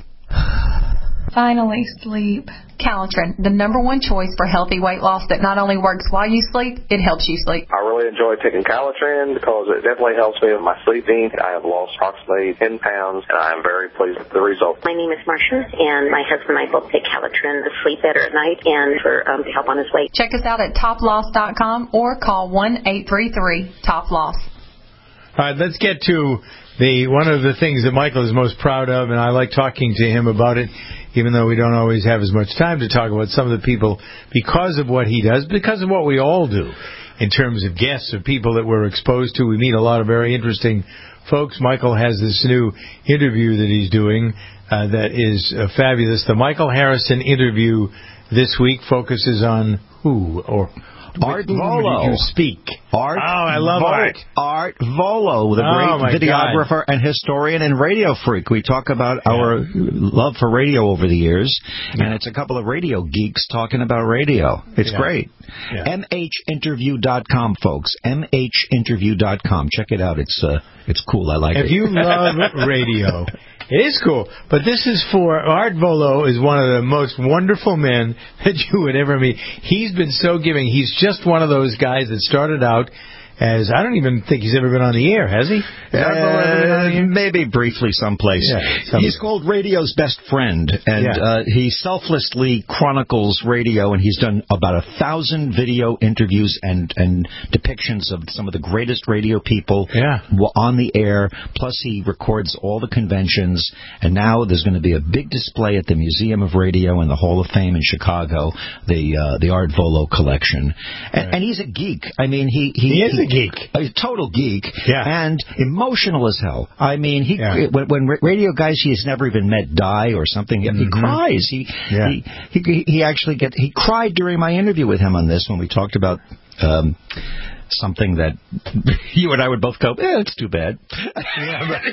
Finally, sleep. Calitrin, the number one choice for healthy weight loss that not only works while you sleep, it helps you sleep. I really enjoy taking Calitrin because it definitely helps me with my sleeping. I have lost approximately ten pounds, and I am very pleased with the results. My name is Marcia, and my husband and I both take Calitrin to sleep better at night and for um, to help on his weight. Check us out at top loss dot com or call one eight three three top loss. All right, let's get to the one of the things that Michael is most proud of, and I like talking to him about it, even though we don't always have as much time to talk about some of the people because of what he does, because of what we all do in terms of guests or people that we're exposed to. We meet a lot of very interesting folks. Michael has this new interview that he's doing uh, that is uh, fabulous. The Michael Harrison interview this week focuses on who or Art Volo. Did you speak? Art. Oh, I love Vo- Art. Art Volo, the Oh, my great videographer God. and historian and radio freak. We talk about yeah. our love for radio over the years, yeah. and it's a couple of radio geeks talking about radio. It's yeah. great. Yeah. M H interview dot com, folks. M H interview dot com. Check it out. It's uh, it's cool. I like if it. If you love radio, it is cool. But this is for Art Volo is one of the most wonderful men that you would ever meet. He's been so giving. He's just one of those guys that started out as, I don't even think he's ever been on the air, has he? Uh, maybe briefly someplace. Yeah, he's called radio's best friend, and yeah. uh, he selflessly chronicles radio, and he's done about a thousand video interviews and, and depictions of some of the greatest radio people yeah. on the air, plus he records all the conventions, and now there's going to be a big display at the Museum of Radio and the Hall of Fame in Chicago, the uh, the Art Volo collection. And, right. and he's a geek. I mean, he... He, he is he, a geek. A total geek. Yeah. And emotional as hell. I mean, he yeah. when, when radio guys he has never even met die or something, mm-hmm. he cries. He, yeah. he he he actually get he cried during my interview with him on this when we talked about um, something that you and I would both go, eh, it's too bad. Yeah, but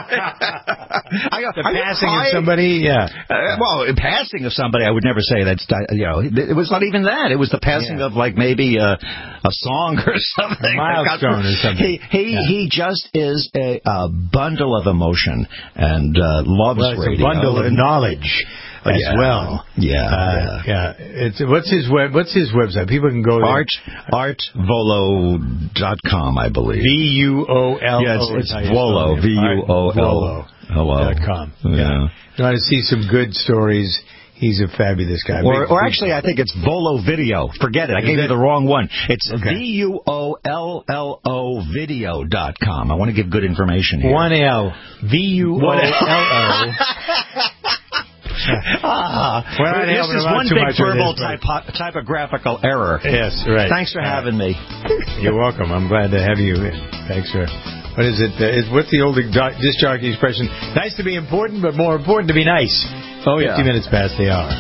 I go, the passing of somebody, yeah. Uh, well, passing of somebody, I would never say that's, you know, it was not even that. It was the passing yeah. of, like, maybe a, a song or something. A milestone or something. He he, yeah. he just is a, a bundle of emotion and uh, loves well, it's radio. a bundle of knowledge. As yeah, well, yeah, uh, yeah. yeah. It's what's his web? What's his website? People can go there. Art art volo dot com, I believe. V U O L O. Yeah, it's, it's Volo. V U O L O. Dot com. Yeah. yeah. You want to see some good stories? He's a fabulous guy. Or, big, or big actually, I think it's Volo Video. Forget it. I Is gave it? you the wrong one. It's okay. V U O L L O video dot com. I want to give good information here. One L. V U O L O. Ah, well, this is one big verbal typo- typographical error. Yes, right. Thanks for uh, having me. You're welcome. I'm glad to have you. Thanks for... What is it? Uh, what's the old disc jockey expression? Nice to be important, but more important to be nice. Oh, yeah. fifty minutes past the hour.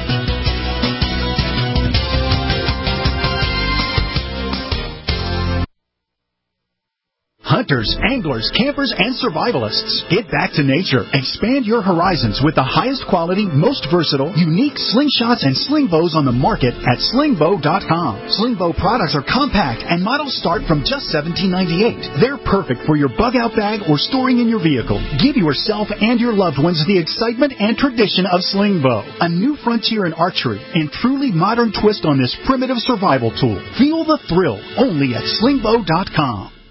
Hunters, anglers, campers, and survivalists. Get back to nature. Expand your horizons with the highest quality, most versatile, unique slingshots and sling bows on the market at sling bow dot com. Sling bow products are compact and models start from just seventeen ninety-eight. They're perfect for your bug-out bag or storing in your vehicle. Give yourself and your loved ones the excitement and tradition of sling bow. A new frontier in archery and truly modern twist on this primitive survival tool. Feel the thrill only at sling bow dot com.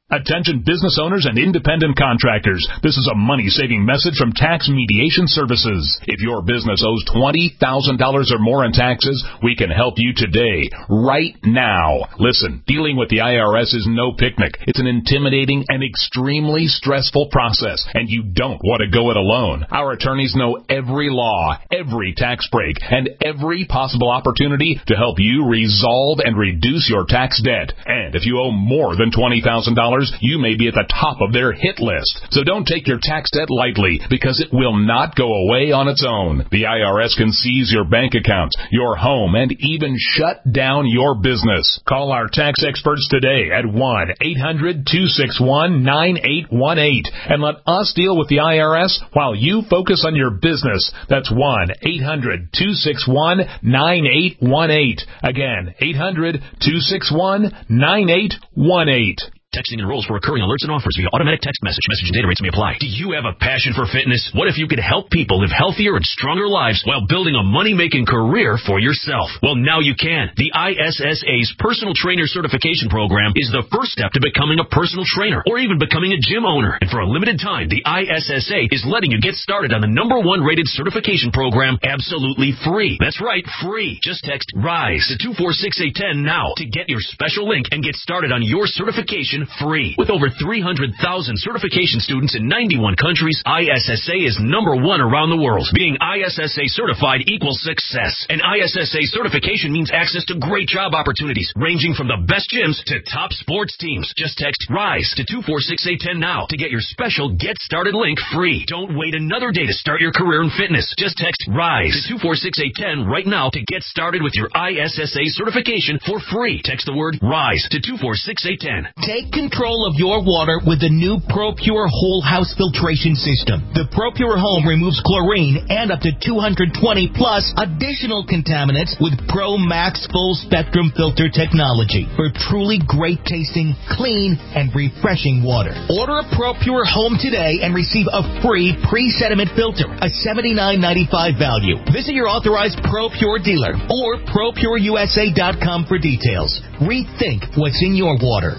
Attention business owners and independent contractors. This is a money-saving message from Tax Mediation Services. If your business owes twenty thousand dollars or more in taxes, we can help you today, right now. Listen, dealing with the I R S is no picnic. It's an intimidating and extremely stressful process, and you don't want to go it alone. Our attorneys know every law, every tax break, and every possible opportunity to help you resolve and reduce your tax debt. And if you owe more than twenty thousand dollars, you may be at the top of their hit list. So don't take your tax debt lightly, because it will not go away on its own. The I R S can seize your bank accounts, your home, and even shut down your business. Call our tax experts today at one eight hundred two six one nine eight one eight and let us deal with the I R S while you focus on your business. That's one eight hundred two six one nine eight one eight. Again, eight hundred two six one nine eight one eight. Texting enrolls for recurring alerts and offers via automatic text message. Message and data rates may apply. Do you have a passion for fitness? What if you could help people live healthier and stronger lives while building a money-making career for yourself? Well, now you can. The I S S A's Personal Trainer Certification Program is the first step to becoming a personal trainer or even becoming a gym owner. And for a limited time, the I S S A is letting you get started on the number one rated certification program absolutely free. That's right, free. Just text RISE to two four six eight one zero now to get your special link and get started on your certification free. With over three hundred thousand certification students in ninety-one countries, I S S A is number one around the world. Being I S S A certified equals success. And I S S A certification means access to great job opportunities, ranging from the best gyms to top sports teams. Just text RISE to two four six eight one zero now to get your special Get Started link free. Don't wait another day to start your career in fitness. Just text RISE to two four six eight one zero right now to get started with your I S S A certification for free. Text the word RISE to two four six eight one zero. Take control of your water with the new ProPure Whole House Filtration System. The ProPure Home removes chlorine and up to two hundred twenty plus additional contaminants with Pro Max Full Spectrum Filter technology for truly great tasting, clean, and refreshing water. Order a ProPure Home today and receive a free pre-sediment filter, a seventy-nine ninety-five value. Visit your authorized ProPure dealer or pro pure U S A dot com for details. Rethink what's in your water.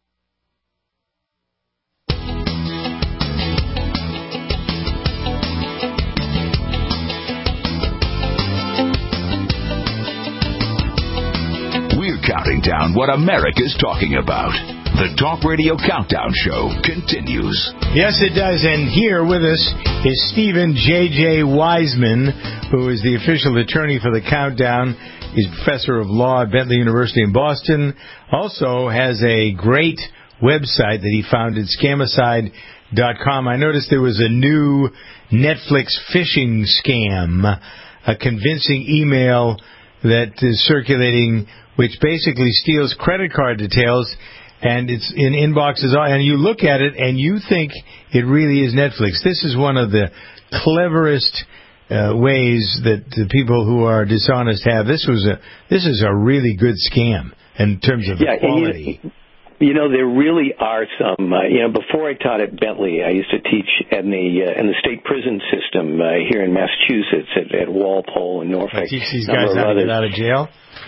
Counting down what America's talking about. The Talk Radio Countdown Show continues. Yes, it does. And here with us is Stephen J J Wiseman, who is the official attorney for the Countdown. He's professor of law at Bentley University in Boston. Also has a great website that he founded, scamicide dot com. I noticed there was a new Netflix phishing scam, a convincing email that is circulating, which basically steals credit card details, and it's in inboxes, and you look at it and you think it really is Netflix. This is one of the cleverest uh, ways that the people who are dishonest have. This was a this is a really good scam in terms of yeah, quality. You, you know, there really are some. Uh, you know, before I taught at Bentley, I used to teach in the uh, in the state prison system uh, here in Massachusetts at, at Walpole and Norfolk. I teach these guys how to get out of jail.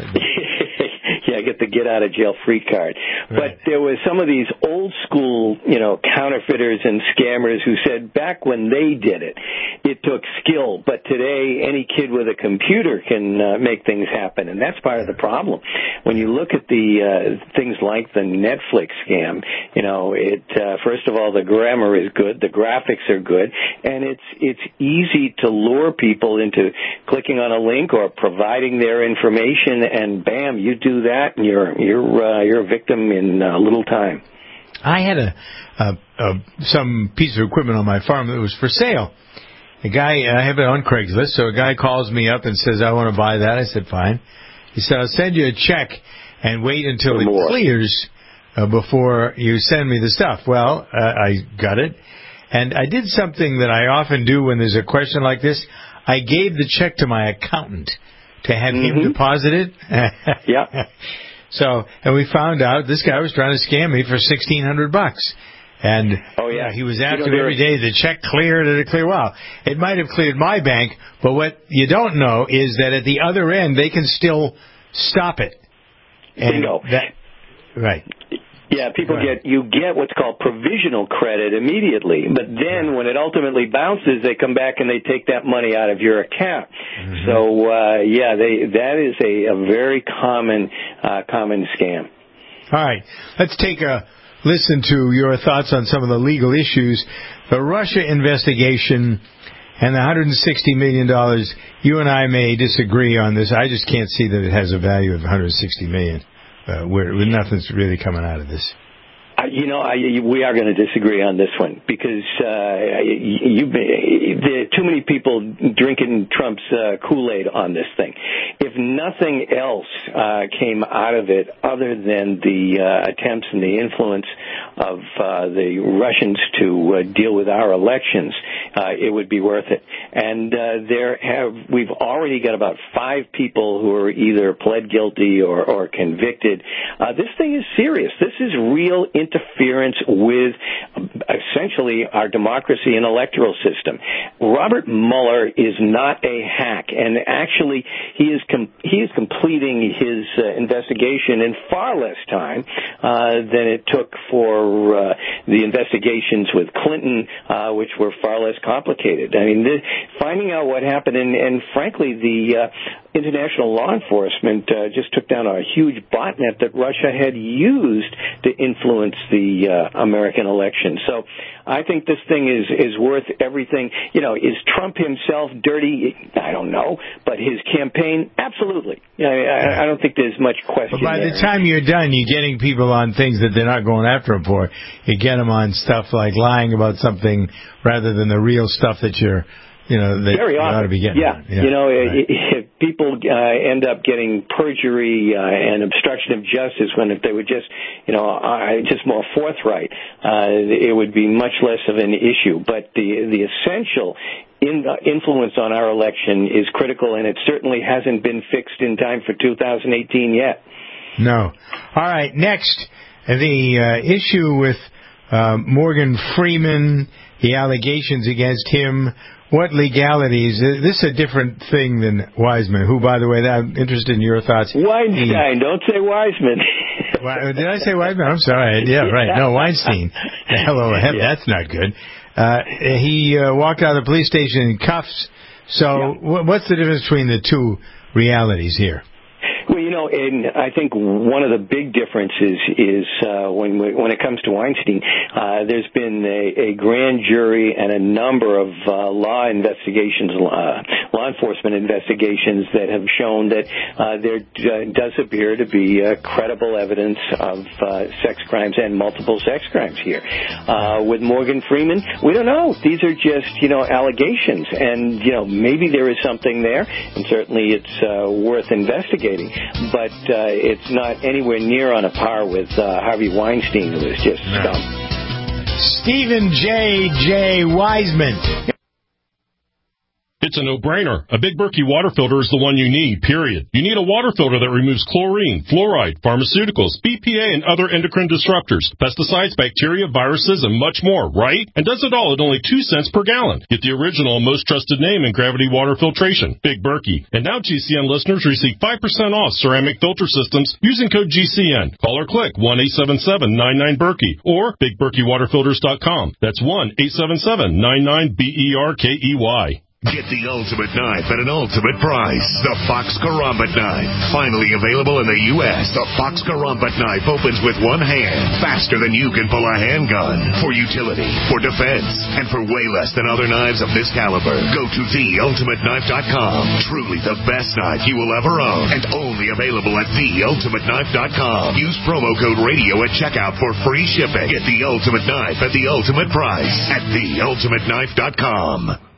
Yeah, get the get out of jail free card. Right. But there was some of these old school, you know, counterfeiters and scammers who said back when they did it, it took skill. But today, any kid with a computer can uh, make things happen, and that's part of the problem. When you look at the uh, things like the Netflix scam, you know, it uh, first of all, the grammar is good, the graphics are good, and it's it's easy to lure people into clicking on a link or providing their information, and bam, you do that. And you're you're uh, you're a victim in uh, little time. I had a, a, a some piece of equipment on my farm that was for sale. A guy, I have it on Craigslist, so a guy calls me up and says, "I want to buy that." I said, "Fine." He said, "I'll send you a check and wait until it clears uh, before you send me the stuff." Well, uh, I got it, and I did something that I often do when there's a question like this. I gave the check to my accountant to have mm-hmm. him deposit it. Yeah. So, and we found out this guy was trying to scam me for sixteen hundred bucks. And oh yeah, he was after you know, every day. The check cleared at a clear. Well, it might have cleared my bank, but what you don't know is that at the other end they can still stop it. And Bingo. That, right. Yeah, people right. get, you get what's called provisional credit immediately, but then when it ultimately bounces, they come back and they take that money out of your account. Mm-hmm. So, uh, yeah, they, that is a, a very common, uh, common scam. All right. Let's take a listen to your thoughts on some of the legal issues. The Russia investigation and the one hundred sixty million dollars, you and I may disagree on this. I just can't see that it has a value of one hundred sixty million dollars. Uh, where, where nothing's really coming out of this. Uh, you know, I, we are going to disagree on this one because uh, you, you, there are too many people drinking Trump's uh, Kool-Aid on this thing. If nothing else uh, came out of it other than the uh, attempts and the influence of uh, the Russians to uh, deal with our elections, uh, it would be worth it. And uh, there have we've already got about five people who are either pled guilty or, or convicted. Uh, this thing is serious. This is real interference with essentially our democracy and electoral system. Robert Mueller is not a hack, and actually he is com- he is completing his uh, investigation in far less time uh, than it took for uh, the investigations with Clinton, uh, which were far less complicated. I mean, this, finding out what happened, and, and frankly, the uh, international law enforcement uh, just took down a huge botnet that Russia had used to influence the uh, American election. So I think this thing is, is worth everything. You know, is Trump himself dirty? I don't know. But his campaign, absolutely. I, I, I don't think there's much question But by there. the time you're done, you're getting people on things that they're not going after him for. You get them on stuff like lying about something rather than the real stuff that you're, you know, that Very you often. ought to be getting. Yeah. yeah. You know, right. if people uh, end up getting perjury uh, and obstruction of justice when if they were just, you know, uh, just more forthright, uh, it would be much less of an issue. But the the essential in, uh, influence on our election is critical, and it certainly hasn't been fixed in time for two thousand eighteen yet. No. All right. Next, the uh, issue with uh, Morgan Freeman, the allegations against him. What legalities? This is a different thing than Wiseman, who, by the way, I'm interested in your thoughts. Weinstein, he, don't say Wiseman. Did I say Wiseman? I'm sorry. Yeah, right. No, Weinstein. Hello, yeah. That's not good. Uh, he uh, walked out of the police station in cuffs. So yeah. what's the difference between the two realities here? Well, you know, and I think one of the big differences is uh, when when it comes to Weinstein, uh, there's been a, a grand jury and a number of uh, law investigations, uh, law enforcement investigations that have shown that uh, there uh, does appear to be uh, credible evidence of uh, sex crimes and multiple sex crimes here. Uh, with Morgan Freeman, we don't know. These are just, you know, allegations, and, you know, maybe there is something there, and certainly it's uh, worth investigating. But uh, it's not anywhere near on a par with uh, Harvey Weinstein, who is just scum. Stephen J. J. Wiseman. It's a no-brainer. A Big Berkey water filter is the one you need, period. You need a water filter that removes chlorine, fluoride, pharmaceuticals, B P A, and other endocrine disruptors, pesticides, bacteria, viruses, and much more, right? And does it all at only two cents per gallon. Get the original and most trusted name in gravity water filtration, Big Berkey. And now G C N listeners receive five percent off ceramic filter systems using code G C N. Call or click one eight seven seven nine nine Berkey or big berkey water filters dot com. That's one eight seven seven nine nine B E R K E Y. Get the ultimate knife at an ultimate price. The Fox Karambit knife. Finally available in the U S, the Fox Karambit knife opens with one hand, faster than you can pull a handgun. For utility, for defense, and for way less than other knives of this caliber. Go to the ultimate knife dot com. Truly the best knife you will ever own, and only available at the ultimate knife dot com. Use promo code radio at checkout for free shipping. Get the ultimate knife at the ultimate price at the ultimate knife dot com.